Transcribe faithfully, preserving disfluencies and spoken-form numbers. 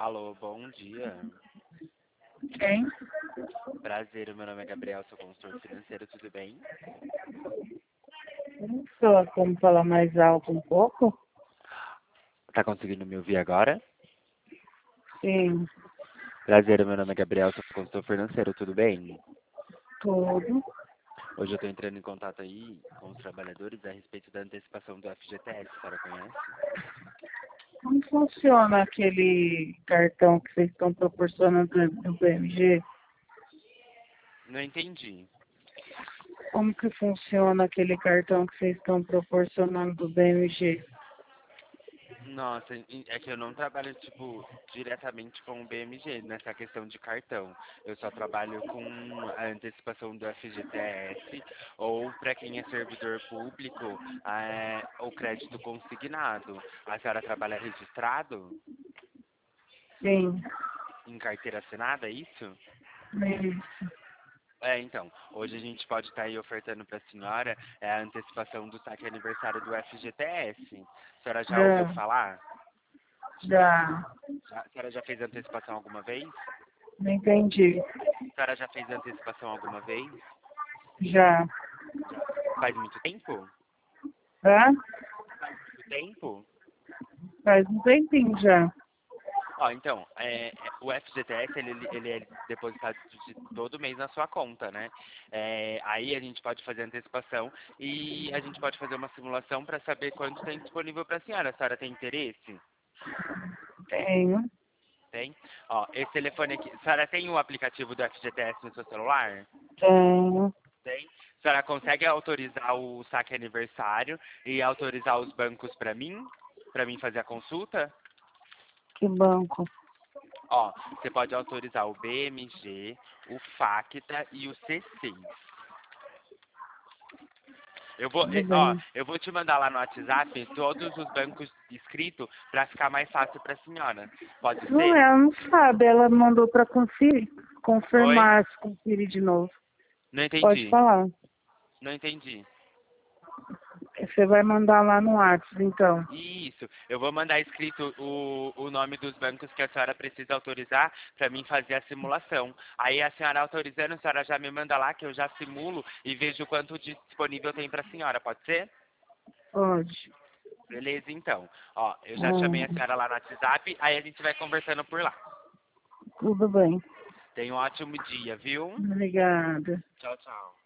Alô, bom dia. Quem? Prazer, meu nome é Gabriel, sou consultor financeiro, tudo bem? Só como falar mais alto um pouco? Tá conseguindo me ouvir agora? Sim, Prazer, meu nome é Gabriel, sou consultor financeiro, tudo bem? tudo. Hoje eu tô entrando em contato aí com os trabalhadores a respeito da antecipação do F G T S, a senhora conhece? Como funciona aquele cartão que vocês estão proporcionando do B M G? Não entendi. Como que funciona aquele cartão que vocês estão proporcionando do B M G? Nossa, é que eu não trabalho, tipo, diretamente com o B M G nessa questão de cartão. Eu só trabalho com a antecipação do F G T S ou, para quem é servidor público, é, o crédito consignado. A senhora trabalha registrado Sim, em carteira assinada, é isso? isso. É, então, hoje a gente pode estar aí ofertando para a senhora é, a antecipação do saque aniversário do F G T S. A senhora já ouviu Já, falar? já, Já- A senhora já fez antecipação alguma vez? não entendi. A senhora já fez antecipação alguma vez? Já. Já. Faz muito tempo? Hã? Faz muito tempo? Faz um tempinho já. Ó, então, é, é, o F G T S, ele, ele é depositado de todo mês na sua conta, né? É, aí a gente pode fazer antecipação e a gente pode fazer uma simulação para saber quanto tem disponível para a senhora. A senhora tem interesse? Tenho. Tem? Ó, esse telefone aqui, a senhora tem o aplicativo do F G T S no seu celular? Tenho. Tem. A senhora consegue autorizar o saque aniversário e autorizar os bancos para mim? Para mim fazer a consulta? Que banco? Ó, você pode autorizar o B M G, o Facta e o C seis. Eu vou, Tudo eh, ó, bem. eu vou te mandar lá no WhatsApp todos os bancos escritos para ficar mais fácil para a senhora. Pode Não, ser? ela não sabe. Ela mandou para conferir. Oi? Confirmar, se conferir de novo. Não Pode entendi. falar. Não entendi. Você vai mandar lá no WhatsApp, então. Isso, eu vou mandar escrito o, o nome dos bancos que a senhora precisa autorizar para mim fazer a simulação. Aí a senhora autorizando, a senhora já me manda lá que eu já simulo e vejo quanto de disponível tem para a senhora, pode ser? Pode. Beleza, então. Ó, eu já chamei a Hum, senhora lá no WhatsApp, aí a gente vai conversando por lá. tudo bem. Tenha um ótimo dia, viu? Obrigada. Tchau, tchau.